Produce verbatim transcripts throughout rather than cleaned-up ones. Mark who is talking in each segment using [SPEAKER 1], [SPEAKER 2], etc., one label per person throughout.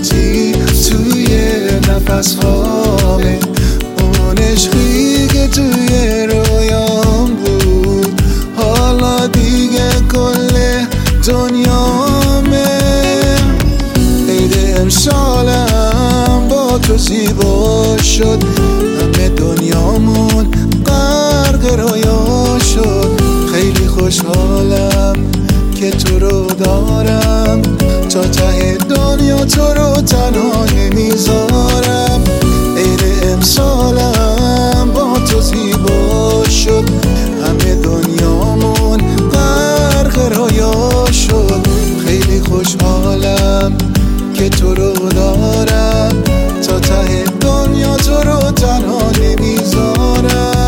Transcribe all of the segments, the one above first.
[SPEAKER 1] راحتی توی نفس هامه، اون عشقی که توی رویام بود حالا دیگه کل دنیامه. عید امسالم با تو زیبا شد، همه دنیامون غرق رویا شد. خیلی خوشحالم که تو رو دارم، تا ته دنیا تو رو تنها نمیذارم. عید امسالم با تو زیبا شد، همه دنیامون غرق رویا شد. خیلی خوشحالم که تو رو دارم، تا ته دنیا تو رو تنها نمیذارم.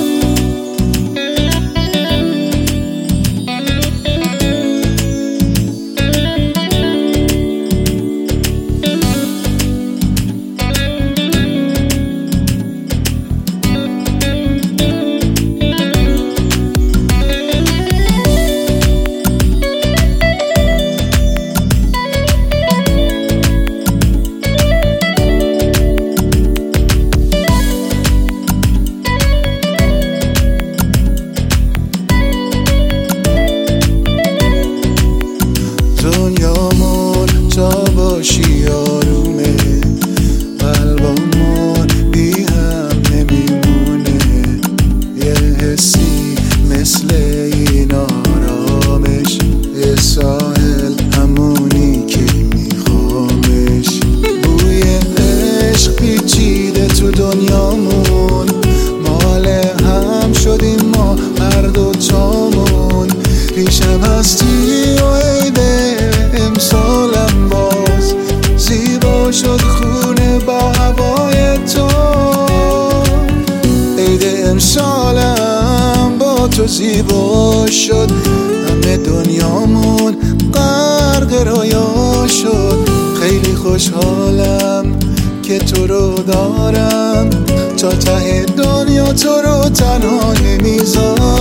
[SPEAKER 1] دنیامون تا باشی آرومه، قلبمون بی هم نمیمونه. یه حسی مثل این آرامش، یه ساحل همونی که میخوامش. بوی عشق پیچیده تو دنیامون، مال هم شدیم ما هر دوتامون. پیشم هستی و عید امسالم باز زیبا شد خونه با هوای تو. عید امسالم با تو زیبا شد، همه دنیامون غرق رویا شد. خیلی خوشحالم که تو رو دارم، تا ته دنیا تو رو تنها نمیذارم.